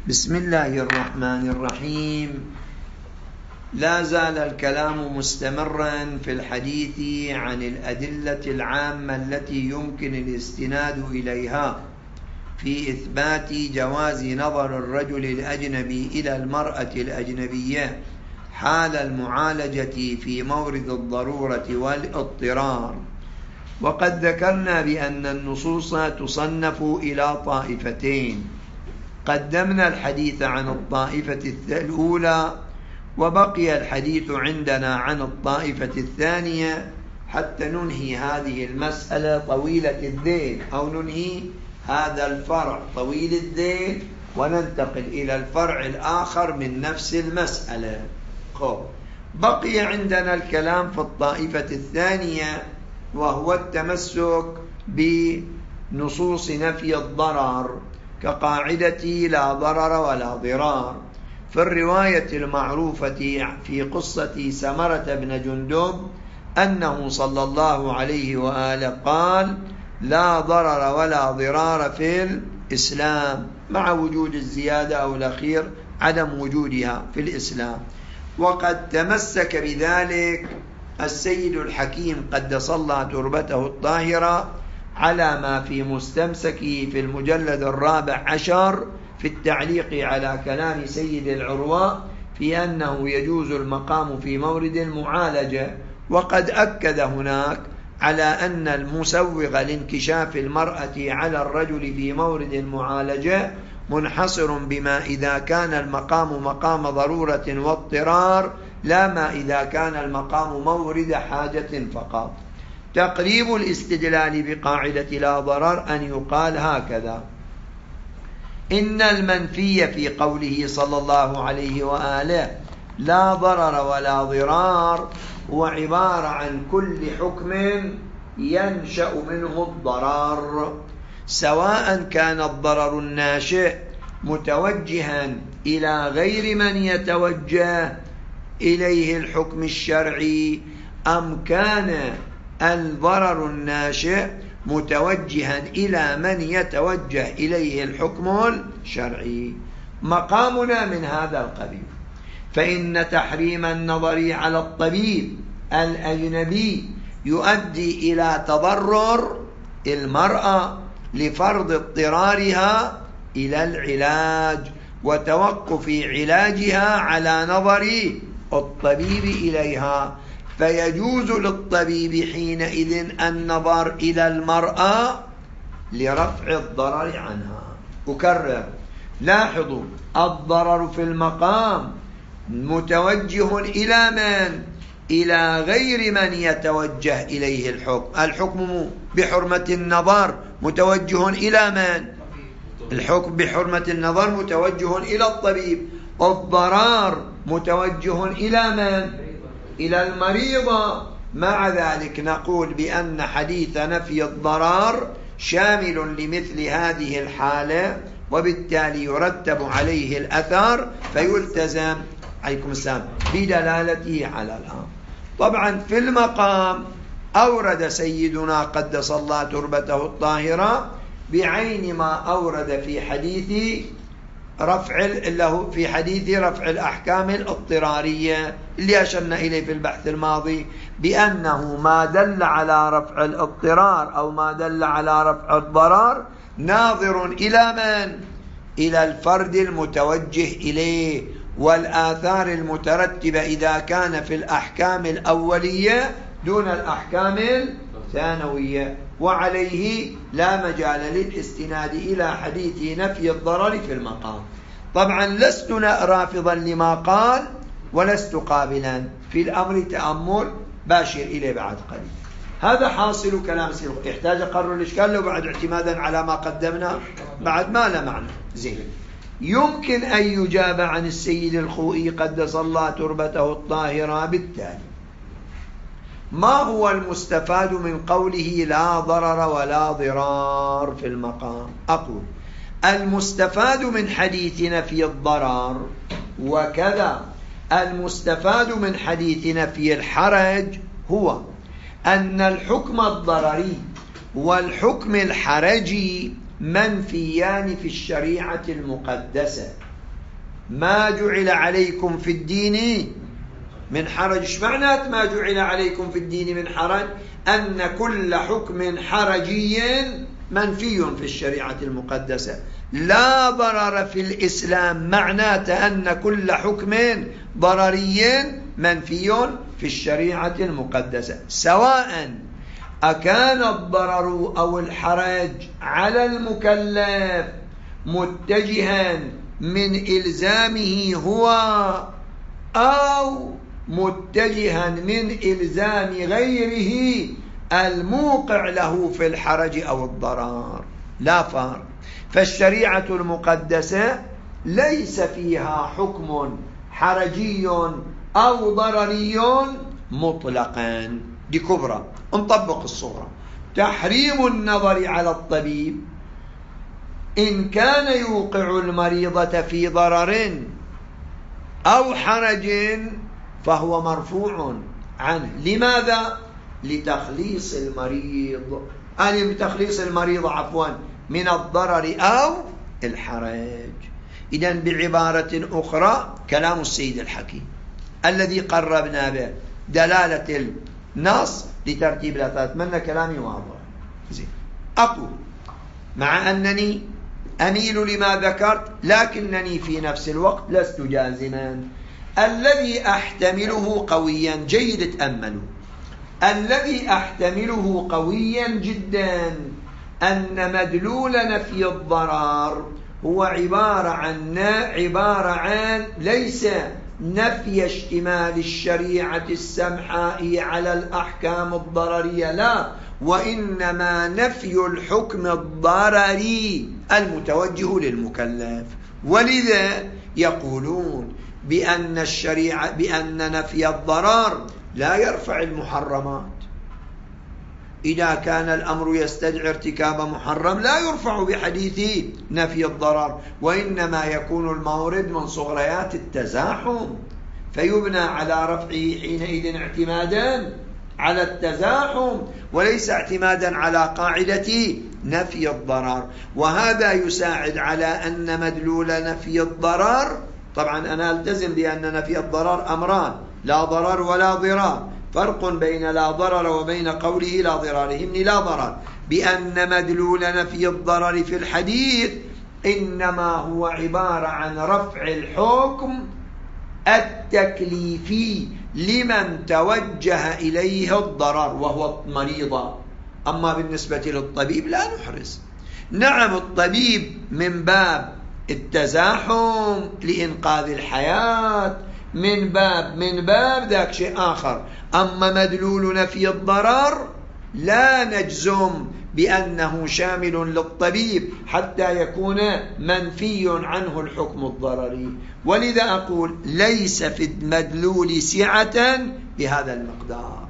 بسم الله الرحمن الرحيم. لا زال الكلام مستمرا في الحديث عن الأدلة العامة التي يمكن الاستناد إليها في إثبات جواز نظر الرجل الأجنبي إلى المرأة الأجنبية حال المعالجة في مورد الضرورة والاضطرار. وقد ذكرنا بأن النصوص تصنف إلى طائفتين، قدمنا الحديث عن الطائفة الأولى وبقي الحديث عندنا عن الطائفة الثانية حتى ننهي هذه المسألة طويلة الذيل، أو ننهي هذا الفرع طويل الذيل وننتقل إلى الفرع الآخر من نفس المسألة. بقي عندنا الكلام في الطائفة الثانية، وهو التمسك بنصوص نفي الضرر كقاعدة لا ضرر ولا ضرار. في الرواية المعروفة في قصة سمرة بن جندب أنه صلى الله عليه وآله قال: لا ضرر ولا ضرار في الإسلام، مع وجود الزيادة أو الأخير عدم وجودها في الإسلام. وقد تمسك بذلك السيد الحكيم قدس الله تربته الطاهرة على ما في مستمسكه في المجلد 14 في التعليق على كلام سيد العروة في أنه يجوز المقام في مورد المعالجة. وقد أكد هناك على أن المسوغ لانكشاف المرأة على الرجل في مورد المعالجة منحصر بما إذا كان المقام مقام ضرورة واضطرار، لا ما إذا كان المقام مورد حاجة فقط. تقريب الاستدلال بقاعدة لا ضرر أن يقال هكذا: إن المنفي في قوله صلى الله عليه وآله لا ضرر ولا ضرار هو عبارة عن كل حكم ينشأ منه الضرر، سواء كان الضرر الناشئ متوجها إلى غير من يتوجه إليه الحكم الشرعي، أم كان الضرر الناشئ متوجها إلى من يتوجه إليه الحكم الشرعي. مقامنا من هذا القبيل، فإن تحريم النظر على الطبيب الأجنبي يؤدي إلى تضرر المرأة لفرض اضطرارها إلى العلاج وتوقف علاجها على نظر الطبيب إليها، فيجوز للطبيب حينئذ النظر إلى المرأة لرفع الضرر عنها. أكرر، لاحظوا، الضرر في المقام متوجه إلى من؟ إلى غير من يتوجه إليه الحكم. الحكم بحرمة النظر متوجه إلى من؟ الحكم بحرمة النظر متوجه إلى الطبيب. الضرر متوجه إلى من؟ إلى المريضة. مع ذلك نقول بأن حديث نفي الضرر شامل لمثل هذه الحالة، وبالتالي يرتب عليه الأثر فيلتزم عليكم السلام بدلالته على الأمر. طبعا في المقام أورد سيدنا قدس الله تربته الطاهرة بعين ما أورد في حديث رفع الأحكام الاضطرارية اللي أشرنا إليه في البحث الماضي، بأنه ما دل على رفع الاضطرار أو ما دل على رفع الضرر ناظر إلى من؟ إلى الفرد المتوجه إليه، والآثار المترتبة إذا كان في الأحكام الأولية دون الأحكام الثانوية، وعليه لا مجال للاستناد إلى حديث نفي الضرر في المقام. طبعا لست رافضا لما قال ولست قابلا في الأمر، تأمل باشر إليه بعد قليل. هذا حاصل كلام سيد. يحتاج أقرر الإشكال لو بعد اعتمادا على ما قدمنا بعد ما لا معنى. زين، يمكن أن يجاب عن السيد الخوئي قدس الله تربته الطاهرة بالتالي: ما هو المستفاد من قوله لا ضرر ولا ضرار في المقام؟ أقول: المستفاد من حديث نفي الضرر وكذا المستفاد من حديث نفي الحرج هو أن الحكم الضرري والحكم الحرجي منفيان في الشريعة المقدسة، ما جعل عليكم في الدين من حرج. ايش معنات ما جعل عليكم في الدين من حرج؟ أن كل حكم حرجي منفي في الشريعة المقدسة. لا ضرر في الإسلام معناته أن كل حكم ضرري منفي في الشريعة المقدسة، سواء أكان الضرر أو الحرج على المكلف متجها من إلزامه هو أو متجها من إلزام غيره الموقع له في الحرج أو الضرر. لا فرق. فالشريعة المقدسة ليس فيها حكم حرجي أو ضرري مطلقا. دي كبرى. نطبق الصورة. تحريم النظر على الطبيب إن كان يوقع المريضة في ضرر أو حرج فهو مرفوع عنه. لماذا؟ لتخليص المريض، لتخليص المريض من الضرر أو الحرج. إذن بعبارة أخرى كلام السيد الحكيم الذي قربنا به دلالة النص لترتيب الأثار. أتمنى كلامي واضح. أقول مع أنني أميل لما ذكرت لكنني في نفس الوقت لست جازما. الذي أحتمله قويا، جيد تأملوا، الذي أحتمله قويا جدا أن مدلول نفي الضرر هو عبارة عن ليس نفي اشتمال الشريعة السمحاء على الأحكام الضررية، لا، وإنما نفي الحكم الضرري المتوجه للمكلف. ولذا يقولون بأن نفي الضرر لا يرفع المحرمات. إذا كان الأمر يستدعي ارتكاب محرم لا يرفع بحديث نفي الضرر، وإنما يكون المورد من صغريات التزاحم، فيبنى على رفعه حينئذ اعتمادا على التزاحم وليس اعتمادا على قاعدة نفي الضرر. وهذا يساعد على أن مدلول نفي الضرر، طبعا أنا ألتزم بأن نفي الضرر أمران، لا ضرر ولا ضرار، فرق بين لا ضرر وبين قوله لا ضرار. يهمني لا ضرر، بأن مدلول نفي الضرر في الحديث إنما هو عبارة عن رفع الحكم التكليفي لمن توجه إليه الضرر وهو مريض. أما بالنسبة للطبيب لا نحرز. نعم الطبيب من باب التزاحم لإنقاذ الحياة، من باب ذاك شيء آخر. أما مدلول نفي الضرر لا نجزم بأنه شامل للطبيب حتى يكون منفي عنه الحكم الضرري. ولذا أقول ليس في المدلول سعة بهذا المقدار.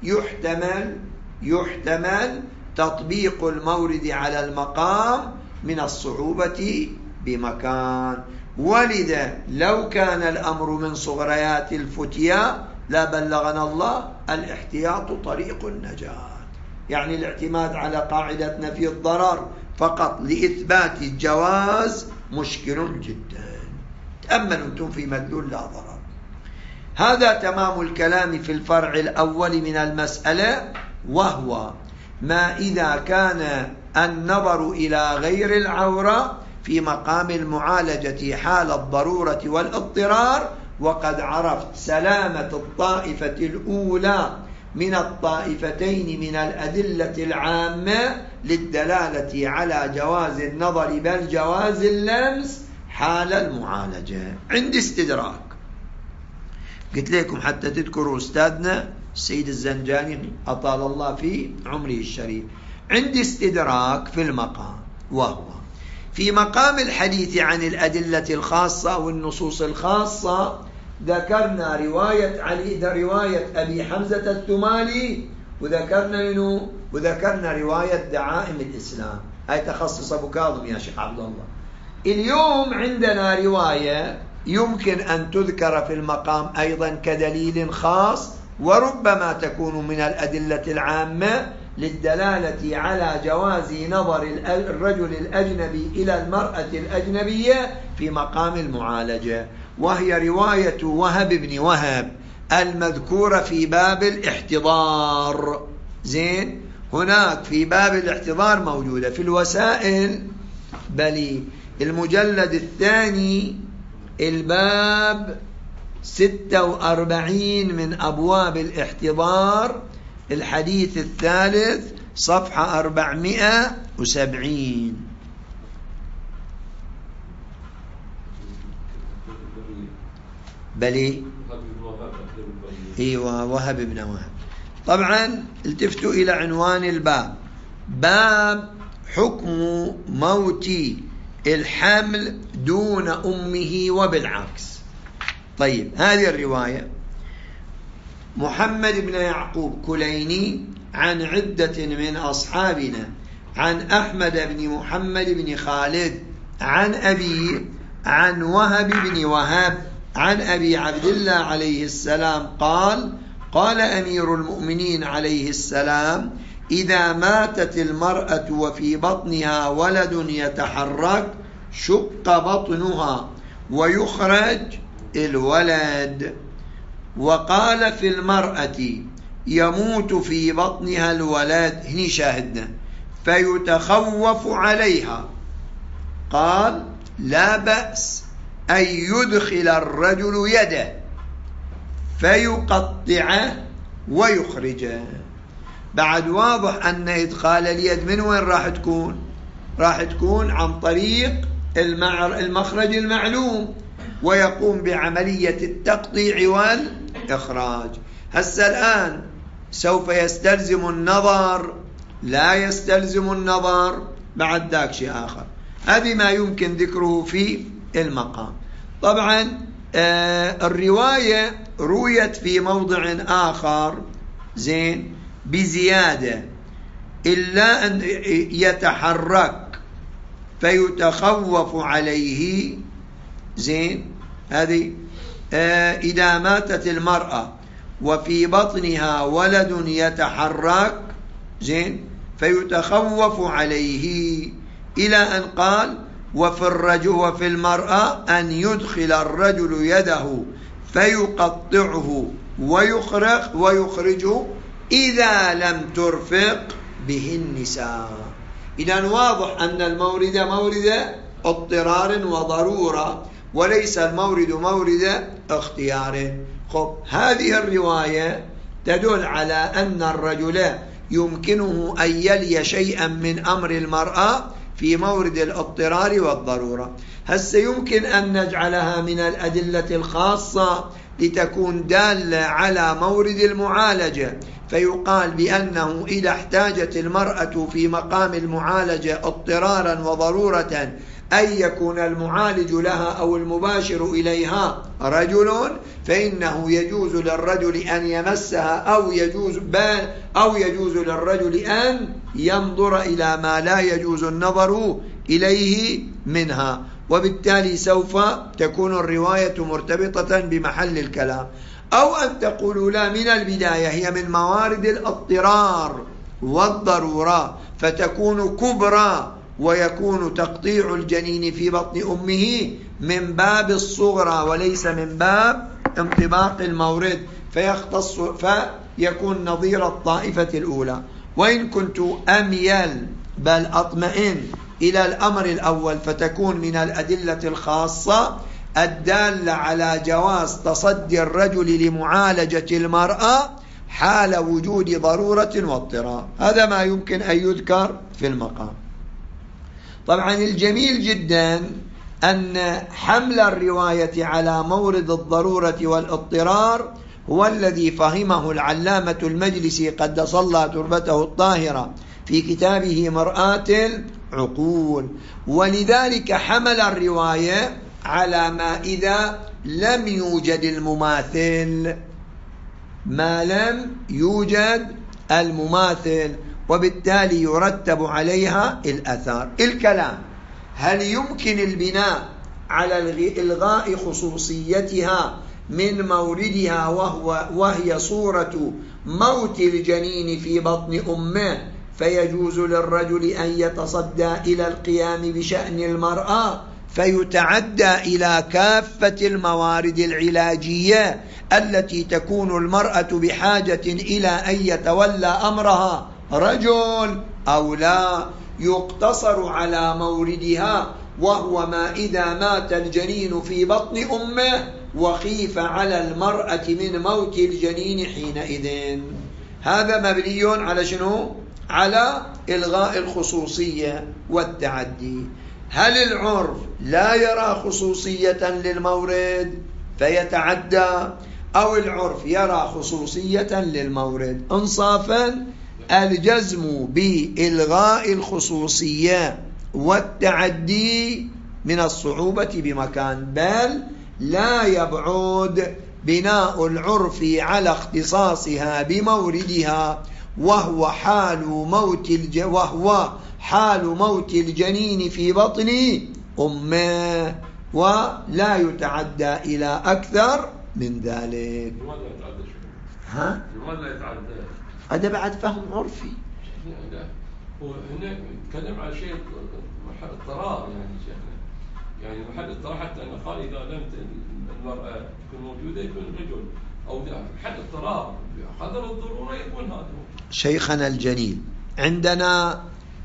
يحتمل تطبيق المورد على المقام من الصعوبة بمكان. ولذا لو كان الأمر من صغريات الفتيا لا بلغنا الله الاحتياط طريق النجاة، يعني الاعتماد على قاعدة نفي الضرر فقط لإثبات الجواز مشكل جدا. تأملوا أنتم في مدلول لا ضرر. هذا تمام الكلام في الفرع الأول من المسألة، وهو ما إذا كان النظر إلى غير العورة في مقام المعالجة حال الضرورة والاضطرار، وقد عرفت سلامة الطائفة الأولى من الطائفتين من الأدلة العامة للدلالة على جواز النظر بل جواز اللمس حال المعالجة. عندي استدراك، قلت لكم حتى تذكروا أستاذنا السيد الزنجاني أطال الله في عمره الشريف. عندي استدراك في المقام، وهو في مقام الحديث عن الأدلة الخاصة والنصوص الخاصة ذكرنا رواية أبي حمزة الثمالي، وذكرنا رواية دعائم الإسلام، هاي تخصص أبو كاظم يا شيخ عبد الله. اليوم عندنا رواية يمكن أن تذكر في المقام أيضا كدليل خاص، وربما تكون من الأدلة العامة للدلالة على جواز نظر الرجل الأجنبي إلى المرأة الأجنبية في مقام المعالجة، وهي رواية وهب بن وهب المذكورة في باب الاحتضار. زين، هناك في باب الاحتضار موجودة في الوسائل، بل المجلد الثاني الباب 46 من أبواب الاحتضار، الحديث الثالث صفحة 470. بلي ايوه وهب بن وهب. طبعا التفتوا إلى عنوان الباب، باب حكم موت الحمل دون أمه وبالعكس. طيب، هذه الرواية محمد بن يعقوب كليني عن عدة من أصحابنا عن أحمد بن محمد بن خالد عن أبي عن وهب بن وهب عن أبي عبد الله عليه السلام قال: قال أمير المؤمنين عليه السلام: إذا ماتت المرأة وفي بطنها ولد يتحرك شق بطنها ويخرج الولد. وقال في المرأة: يموت في بطنها الولد، هني شاهدنا، فيتخوف عليها، قال: لا بأس أن يدخل الرجل يده فيقطعه ويخرجه. بعد واضح أن إدخال اليد من وين راح تكون؟ راح تكون عن طريق المخرج المعلوم، ويقوم بعملية التقطيع والإخراج. هسه الآن سوف يستلزم النظر، لا يستلزم النظر، بعد ذاك شيء آخر. هذه ما يمكن ذكره في المقام. طبعا الرواية رويت في موضع آخر زين بزيادة: إلا أن يتحرك فيتخوف عليه. زين، هذه إذا ماتت المرأة وفي بطنها ولد يتحرك، زين، فيتخوف عليه، إلى أن قال: وفي الرجل وفي المرأة أن يدخل الرجل يده فيقطعه ويخرجه إذا لم ترفق به النساء. إذن واضح أن المورد مورد اضطرار وضرورة، وليس المورد مورد اختيار. خب، هذه الرواية تدل على أن الرجل يمكنه أن يلي شيئا من أمر المرأة في مورد الاضطرار والضرورة. هسه يمكن أن نجعلها من الأدلة الخاصة لتكون دالة على مورد المعالجة، فيقال بأنه إذا احتاجت المرأة في مقام المعالجة اضطرارا وضرورة أن يكون المعالج لها أو المباشر إليها رجل، فإنه يجوز للرجل أن يمسها أو يجوز للرجل أن ينظر إلى ما لا يجوز النظر إليه منها، وبالتالي سوف تكون الرواية مرتبطة بمحل الكلام. أو أن تقولوا لا، من البداية هي من موارد الاضطرار والضرورة، فتكون كبرى، ويكون تقطيع الجنين في بطن أمه من باب الصغرى وليس من باب انطباق المورد، فيكون نظير الطائفة الأولى. وإن كنت أميل بل أطمئن إلى الأمر الأول، فتكون من الأدلة الخاصة الدالة على جواز تصدي الرجل لمعالجة المرأة حال وجود ضرورة واضطرار. هذا ما يمكن أن يذكر في المقام. طبعا الجميل جدا أن حمل الرواية على مورد الضرورة والاضطرار هو الذي فهمه العلامة المجلسي قدس الله تربته الطاهرة في كتابه مرآة العقول، ولذلك حمل الرواية على ما إذا لم يوجد المماثل، ما لم يوجد المماثل، وبالتالي يرتب عليها الأثار. الكلام: هل يمكن البناء على إلغاء خصوصيتها من موردها وهي صورة موت الجنين في بطن أمه، فيجوز للرجل أن يتصدى إلى القيام بشأن المرأة فيتعدى إلى كافة الموارد العلاجية التي تكون المرأة بحاجة إلى أن يتولى أمرها رجل، أو لا يقتصر على موردها وهو ما إذا مات الجنين في بطن أمه وخيف على المرأة من موت الجنين حينئذ. هذا مبني على شنو؟ على إلغاء الخصوصية والتعدي. هل العرف لا يرى خصوصية للمورد فيتعدى، أو العرف يرى خصوصية للمورد؟ إنصافا الجزم بإلغاء الخصوصية والتعدي من الصعوبة بمكان، بل لا يبعد بناء العرف على اختصاصها بموردها وهو حال موت الجنين في بطن أمه، ولا يتعدى إلى أكثر من ذلك. لماذا يتعدى؟ هذا بعد فهم عرفي. هو هنا نتكلم على شيء محل اضطرار، يعني محل اضطرار، حتى أن قال إذا لم المرأة تكون موجودة يكون الرجل، أو محل اضطرار قدر الضرورة يكون هذا. شيخنا الجليل، عندنا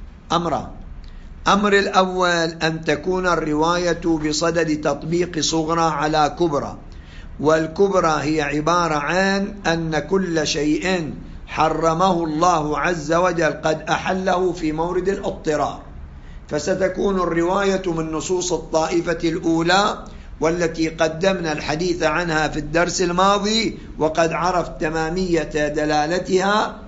أمر الأول أن تكون الرواية بصدد تطبيق صغرى على كبرى، والكبرى هي عبارة عن أن كل شيء حرمه الله عز وجل قد أحله في مورد الاضطرار، فستكون الرواية من نصوص الطائفة الأولى والتي قدمنا الحديث عنها في الدرس الماضي، وقد عرفت تمامية دلالتها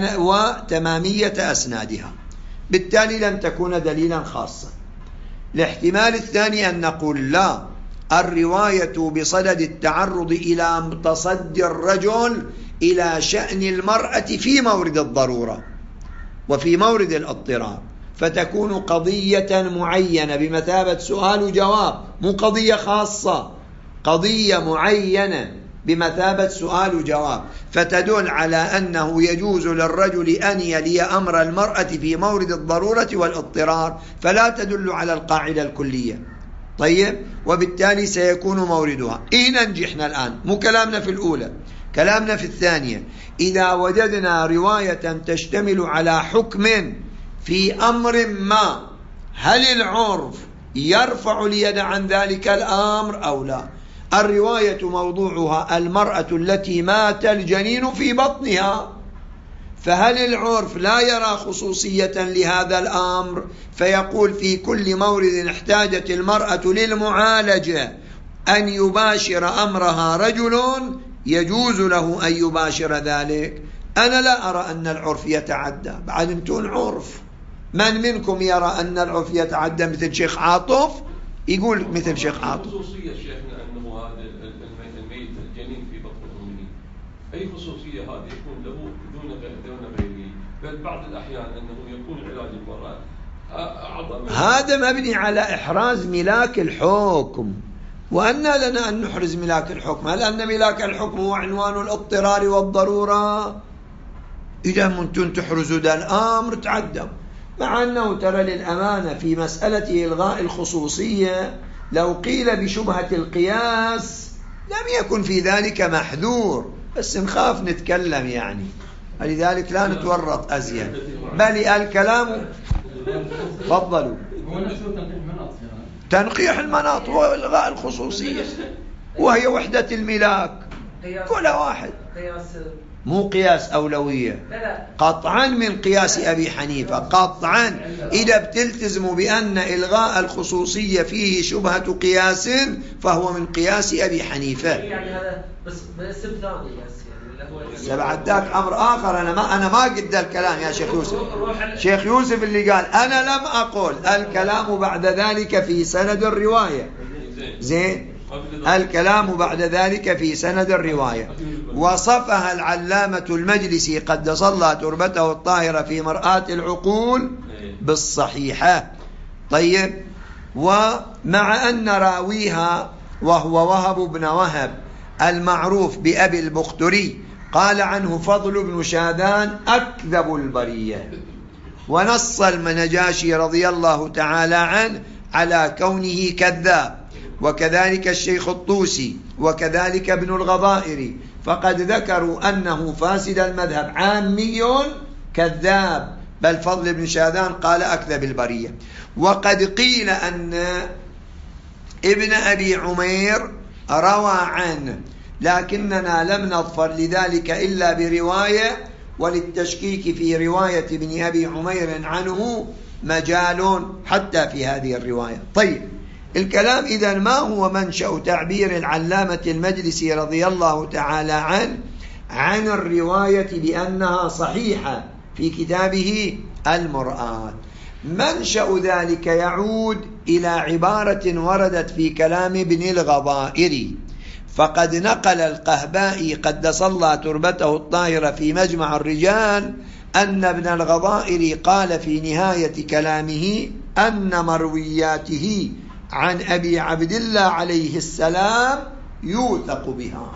وتمامية أسنادها، بالتالي لن تكون دليلا خاصا. الاحتمال الثاني أن نقول لا، الرواية بصدد التعرض إلى تصدي الرجل إلى شأن المرأة في مورد الضرورة وفي مورد الاضطرار، فتكون قضية معينة بمثابة سؤال وجواب، مو قضية خاصة، قضية معينة بمثابة سؤال وجواب، فتدل على أنه يجوز للرجل أن يلي أمر المرأة في مورد الضرورة والاضطرار، فلا تدل على القاعدة الكلية. طيب، وبالتالي سيكون موردها. ننجحنا الآن، مو كلامنا في الأولى، كلامنا في الثانية. إذا وجدنا رواية تشتمل على حكم في أمر ما، هل العرف يرفع اليد عن ذلك الأمر أو لا؟ الرواية موضوعها المرأة التي مات الجنين في بطنها، فهل العرف لا يرى خصوصية لهذا الأمر فيقول في كل مورد احتاجت المرأة للمعالجة أن يباشر أمرها رجل يجوز له أن يباشر ذلك؟ أنا لا أرى أن العرف يتعدى. بعد انتون عرف، من منكم يرى أن العرف يتعدى مثل شيخ عاطف؟ يقول مثل شيخ عاطف. خصوصية شيخنا أنه هذا الميت الجنين في بطن أمه، أي خصوصية هذه يكون له دون غيره؟ بل بعض الأحيان أنه يكون علاج المرأة أعظم. هذا مبني على إحراز ملاك الحكم، وأن لنا أن نحرز ملاك الحكم؟ هل أن ملاك الحكم هو عنوان الاضطرار والضرورة؟ إذا منتم تحرزوا ذا الأمر تعدوا. مع أنه ترى للأمانة في مسألة إلغاء الخصوصية لو قيل بشبهة القياس لم يكن في ذلك محذور، بس نخاف نتكلم يعني، لذلك لا نتورط أزيد. بل الكلام فضلوا تنقيح المناط وإلغاء الخصوصية، وهي وحدة الملاك كل واحد، مو قياس أولوية قطعا من قياس أبي حنيفة قطعا. إذا بتلتزموا بأن إلغاء الخصوصية فيه شبهة قياس فهو من قياس أبي حنيفة. يعني هذا بس استثنائي سبعة ذاك أمر آخر. أنا ما قد الكلام يا شيخ يوسف. شيخ يوسف اللي قال أنا لم أقول، الكلام بعد ذلك في سند الرواية. زين، الكلام بعد ذلك في سند الرواية. وصفها العلامة المجلسي قدس الله تربته الطاهرة في مرآة العقول بالصحيحة. طيب، ومع أن راويها وهو وهب بن وهب المعروف بأبي البختري قال عنه فضل بن شاذان أكذب البرية، ونص النجاشي رضي الله تعالى عنه على كونه كذاب، وكذلك الشيخ الطوسي، وكذلك ابن الغضائري، فقد ذكروا أنه فاسد المذهب عامي كذاب، بل فضل بن شاذان قال أكذب البرية. وقد قيل أن ابن أبي عمير روى عنه، لكننا لم نظفر لذلك إلا برواية، وللتشكيك في رواية ابن أبي عمير عنه مجال حتى في هذه الرواية. طيب، الكلام إذن ما هو منشأ تعبير العلامة المجلسي رضي الله تعالى عنه عن الرواية بأنها صحيحة في كتابه المرآة؟ منشأ ذلك يعود إلى عبارة وردت في كلام ابن الغضائري، فقد نقل القهبائي قدس الله تربته الطاهرة في مجمع الرجال أن ابن الغضائري قال في نهاية كلامه أن مروياته عن أبي عبد الله عليه السلام يوثق بها.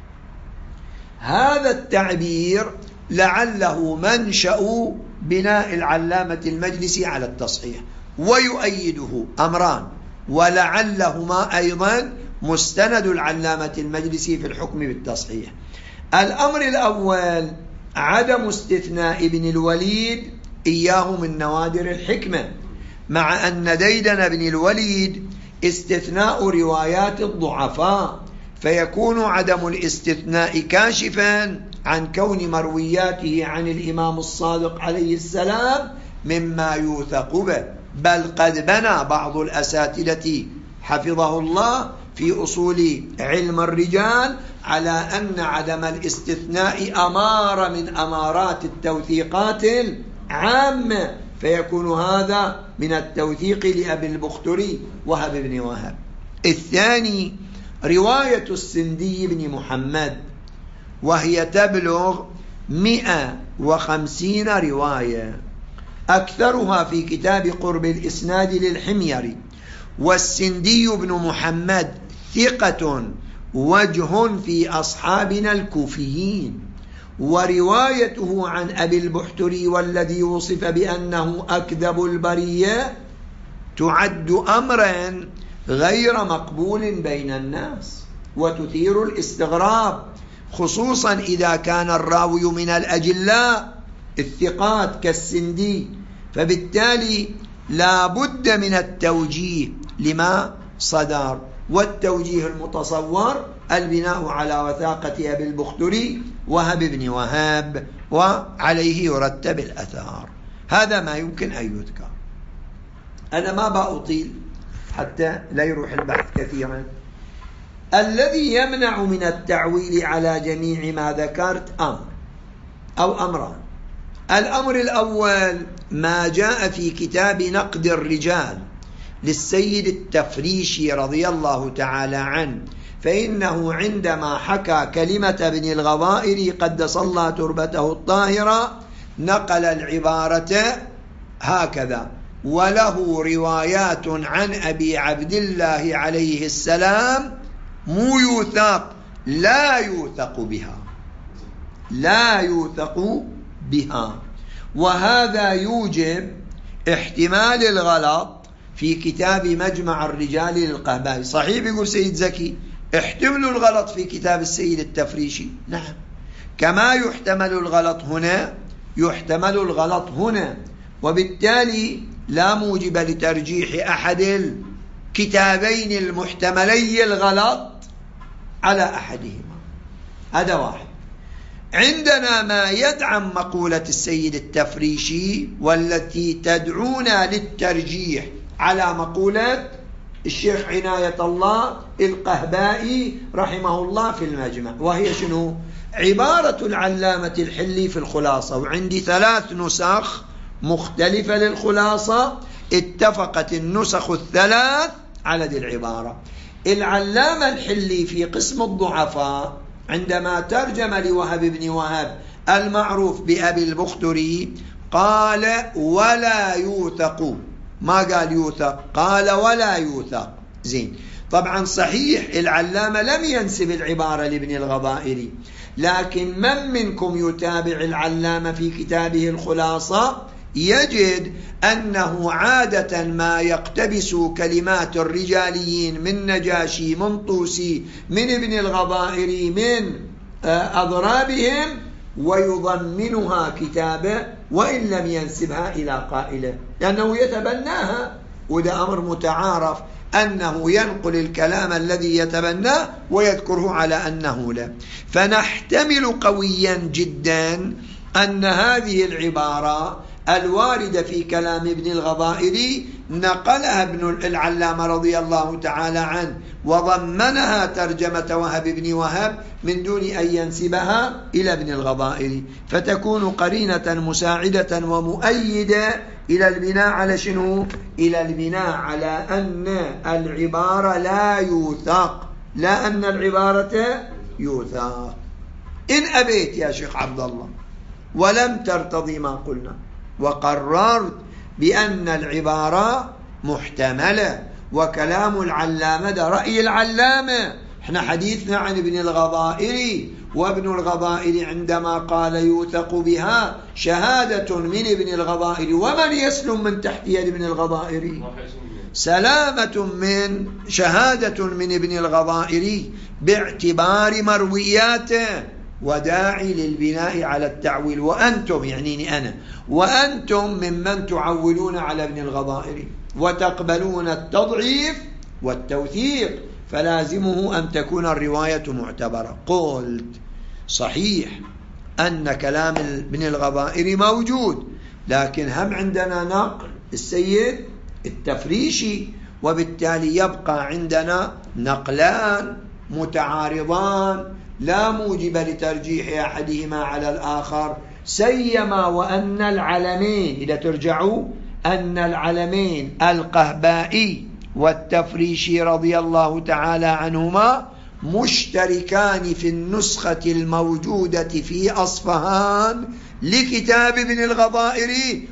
هذا التعبير لعله منشأ بناء العلامة المجلسي على التصحيح، ويؤيده أمران، ولعلهما أيضا مستند العلامة المجلسي في الحكم بالتصحيح. الأمر الأول عدم استثناء ابن الوليد إياه من نوادر الحكمة، مع أن ديدن بن الوليد استثناء روايات الضعفاء، فيكون عدم الاستثناء كاشفا عن كون مروياته عن الإمام الصادق عليه السلام مما يوثق به. بل قد بنى بعض الأساتذة حفظه الله في أصول علم الرجال على أن عدم الاستثناء أمارة من أمارات التوثيقات العامة، فيكون هذا من التوثيق لأبي البختري وهب بن وهب. الثاني رواية السندي بن محمد، وهي تبلغ 150 رواية، أكثرها في كتاب قرب الإسناد للحميري. والسندي بن محمد ثقة وجه في أصحابنا الكوفيين، وروايته عن أبي البختري والذي وصف بأنه أكذب البرية تعد أمرا غير مقبول بين الناس، وتثير الاستغراب، خصوصا إذا كان الراوي من الأجلاء الثقات كالسندي، فبالتالي لا بد من التوجيه لما صدر، والتوجيه المتصور البناء على وثاقة أبي البختري وهب بن وهاب، وعليه يرتب الأثار. هذا ما يمكن أن يذكر. أنا ما بأطيل حتى لا يروح البحث كثيرا. الذي يمنع من التعويل على جميع ما ذكرت أمر أو أمران. الأمر الأول ما جاء في كتاب نقد الرجال للسيد التفريشي رضي الله تعالى عنه، فإنه عندما حكى كلمة ابن الغضائري قدس الله تربته الطاهرة نقل العبارة هكذا: وله روايات عن أبي عبد الله عليه السلام مو يوثق، لا يوثق بها، لا يوثق بها. وهذا يوجب احتمال الغلط في كتاب مجمع الرجال للقهبائي. صحيح يقول سيد زكي احتملوا الغلط في كتاب السيد التفريشي، نعم، كما يحتمل الغلط هنا يحتمل الغلط هنا، وبالتالي لا موجب لترجيح أحد الكتابين المحتملي الغلط على أحدهما. هذا واحد. عندنا ما يدعم مقولة السيد التفريشي والتي تدعونا للترجيح على مقولة الشيخ عناية الله القهبائي رحمه الله في المجمع، وهي شنو؟ عبارة العلامة الحلي في الخلاصة، وعندي 3 نسخ مختلفة للخلاصة، اتفقت النسخ ال3 على ذي العبارة. العلامة الحلي في قسم الضعفاء عندما ترجم لوهب بن وهب المعروف بأبي البختري قال ولا يوثق، ما قال يوثق، قال ولا يوثق. زين، طبعا صحيح العلامة لم ينسب العبارة لابن الغضائري، لكن من منكم يتابع العلامة في كتابه الخلاصة يجد أنه عادة ما يقتبس كلمات الرجاليين من نجاشي، من طوسي، من ابن الغضائري، من أضرابهم، ويضمنها كتابه وإن لم ينسبها إلى قائله، لأنه يتبناها، وده أمر متعارف أنه ينقل الكلام الذي يتبناه ويذكره على أنه لا. فنحتمل قويا جدا أن هذه العبارة الواردة في كلام ابن الغضائري نقلها ابن العلامة رضي الله تعالى عنه وضمنها ترجمة وهب بن وهب من دون أن ينسبها إلى ابن الغضائري، فتكون قرينة مساعدة ومؤيدة إلى البناء على شنو؟ إلى البناء على أن العبارة لا يوثق، لا أن العبارة يوثق. إن أبيت يا شيخ عبد الله ولم ترتضي ما قلنا وقررت بأن العبارة محتملة وكلام العلامة ده رأي العلامة، احنا حديثنا عن ابن الغضائري، وابن الغضائري عندما قال يوثق بها شهادة من ابن الغضائري، ومن يسلم من تحت يد ابن الغضائري؟ سلامة من شهادة من ابن الغضائري باعتبار مروياته، وداعي للبناء على التعويل. وأنتم يعنيني أنا وأنتم ممن تعولون على ابن الغضائري وتقبلون التضعيف والتوثيق، فلازمه أن تكون الرواية معتبرة. قلت صحيح أن كلام ابن الغضائري موجود، لكن هم عندنا نقل السيد التفريشي، وبالتالي يبقى عندنا نقلان متعارضان لا موجب لترجيح أحدهما على الآخر، سيما وأن العلمين إذا ترجعوا أن العلمين القهبائي والتفريشي رضي الله تعالى عنهما مشتركان في النسخة الموجودة في أصفهان لكتاب ابن الغضائري،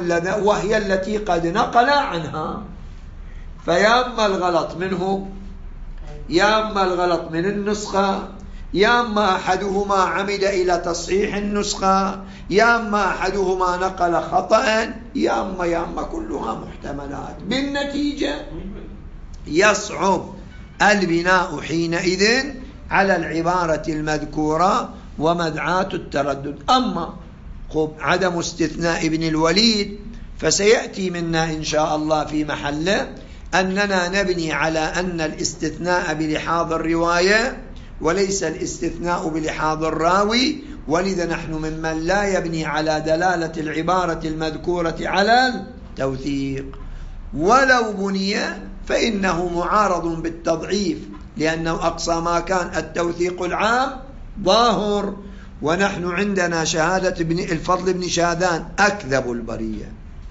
وهي التي قد نقل عنها. فيا أما الغلط منه، يا أما الغلط من النسخة، يا أما أحدهما عمد إلى تصحيح النسخة، يا أما أحدهما نقل خطأ، يا أما كلها محتملات. بالنتيجة يصعب البناء حينئذ على العبارة المذكورة ومدعاة التردد. أما عدم استثناء ابن الوليد فسيأتي منا إن شاء الله في محله أننا نبني على أن الاستثناء بلحاظ الرواية وليس الاستثناء بلحاظ الراوي، ولذا نحن ممن لا يبني على دلالة العبارة المذكورة على التوثيق، ولو بني فإنه معارض بالتضعيف، لأنه أقصى ما كان التوثيق العام ظاهر، ونحن عندنا شهادة الفضل بن شاذان أكذب البرية،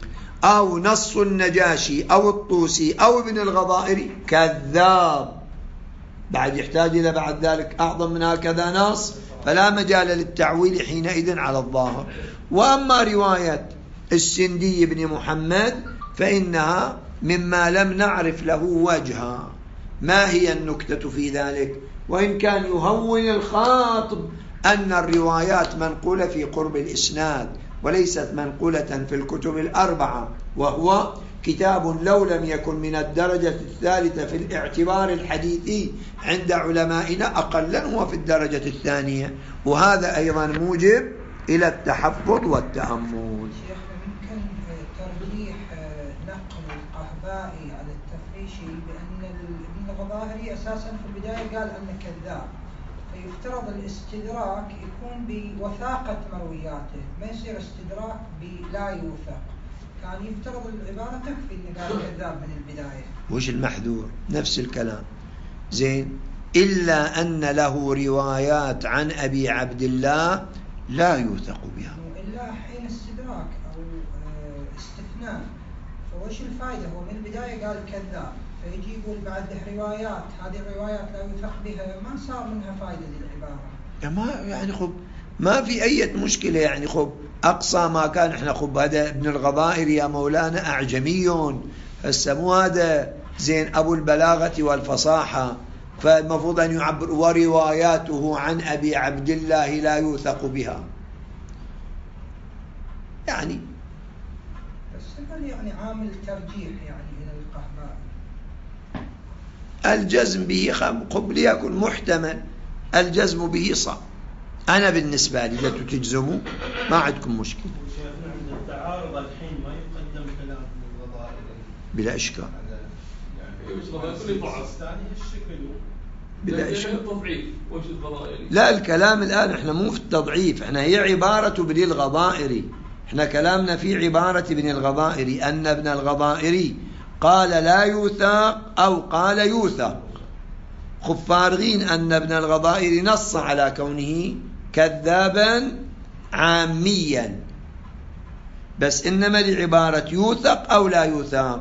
أو نص النجاشي أو الطوسي أو ابن الغضائري كذاب، بعد يحتاج إلى بعد ذلك أعظم من هكذا نص، فلا مجال للتعويل حينئذ على الظاهر. وأما رواية السندي بن محمد فإنها مما لم نعرف له وجها. ما هي النكتة في ذلك؟ وإن كان يهون الخاطب أن الروايات منقولة في قرب الإسناد وليست منقولة في الكتب الأربعة، وهو كتاب لو لم يكن من الدرجة الثالثة في الاعتبار الحديثي عند علمائنا أقلا هو في الدرجة الثانية، وهذا أيضا موجب إلى التحفظ والتأمل. شيخ يمكن ترجيح نقل القهبائي على التفريشي بأن ابن الغضائري أساسا في البداية قال أنه كذاب، فيفترض الاستدراك يكون بوثاقة مروياته، ما يصير استدراك بلا يوثق، كان يفترض العبارة تكفي إنه قال كذاب من البداية. وش المحذور؟ نفس الكلام زين، إلا أن له روايات عن أبي عبد الله لا يوثق بها، إلا حين استدراك أو استثناء، فوش الفائدة؟ هو من البداية قال كذاب، فيجي يقول بعد روايات، هذه الروايات لا يوثق بها، ما صار منها فائدة للعبارة. ما يعني خب ما في أي مشكلة، يعني خب أقصى ما كان إحنا خب هذا ابن الغضائري يا مولانا أعجمي، هسه مو هذا زين أبو البلاغة والفصاحة، فالمفروض أن يعبر ورواياته عن أبي عبد الله لا يوثق بها. يعني بس هل يعني عامل ترجيح يعني إلى القحباء؟ الجزم به قبل يكون محتمل، الجزم به صعب. أنا بالنسبة لي إذا تجزموا ما عندكم مشكلة. شيخنا عند التعارض الحين ما يقدم كلام من الغضائر بلا إشكال. بلا إشكال. لا، الكلام الآن إحنا مو في التضعيف، إحنا هي عبارة ابن الغضائري، إحنا كلامنا في عبارة ابن الغضائري أن ابن الغضائري قال لا يوثق أو قال يوثق. خفارغين أن ابن الغضائري نص على كونه كذابا عاميا، بس إنما لعبارة يوثق أو لا يوثق.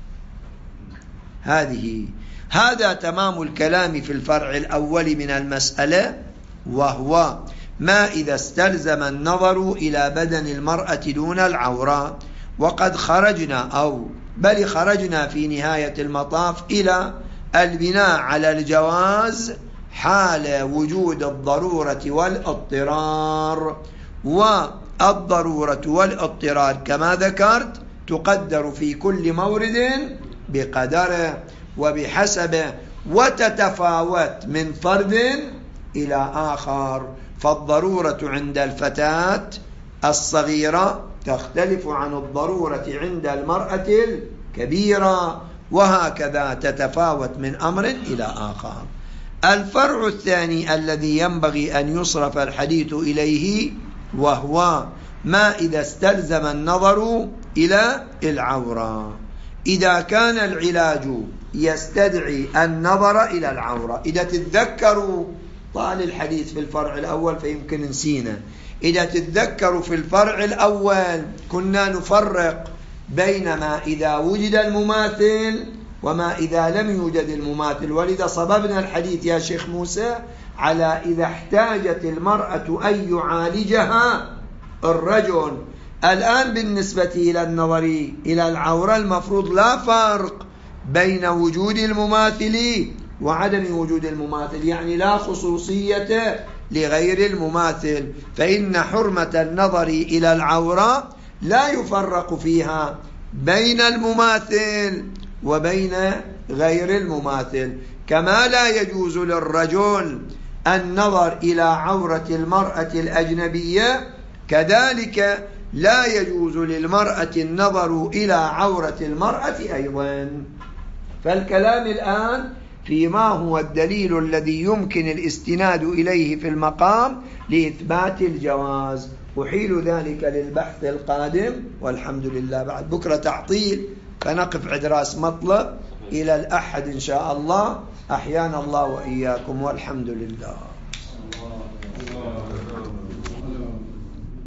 هذا تمام الكلام في الفرع الأول من المسألة، وهو ما إذا استلزم النظر إلى بدن المرأة دون العورة. وقد خرجنا في نهاية المطاف إلى البناء على الجواز حال وجود الضرورة والاضطرار. والضرورة والاضطرار كما ذكرت تقدر في كل مورد بقدره وبحسبه، وتتفاوت من فرد إلى آخر. فالضرورة عند الفتاة الصغيرة تختلف عن الضرورة عند المرأة الكبيرة، وهكذا تتفاوت من أمر إلى آخر. الفرع الثاني الذي ينبغي أن يصرف الحديث إليه وهو ما إذا استلزم النظر إلى العورة. إذا كان العلاج يستدعي النظر إلى العورة، إذا تتذكروا طال الحديث في الفرع الأول فيمكن نسينا، إذا تتذكروا في الفرع الأول كنا نفرق بين ما إذا وجد المماثل وما إذا لم يوجد المماثل، ولذا صببنا الحديث يا شيخ موسى على إذا احتاجت المرأة أن يعالجها الرجل. الآن بالنسبة إلى النظر إلى العورة المفروض لا فرق بين وجود المماثل وعدم وجود المماثل، يعني لا خصوصية لغير المماثل، فإن حرمة النظر إلى العورة لا يفرق فيها بين المماثل وبين غير المماثل. كما لا يجوز للرجل النظر إلى عورة المرأة الأجنبية، كذلك لا يجوز للمرأة النظر إلى عورة المرأة أيضا. فالكلام الآن فيما هو الدليل الذي يمكن الاستناد إليه في المقام لإثبات الجواز. أحيل ذلك للبحث القادم، والحمد لله بعد بكرة تعطيل، فنقف عند راس مطلب إلى الأحد إن شاء الله. أحيانا الله وإياكم، والحمد لله.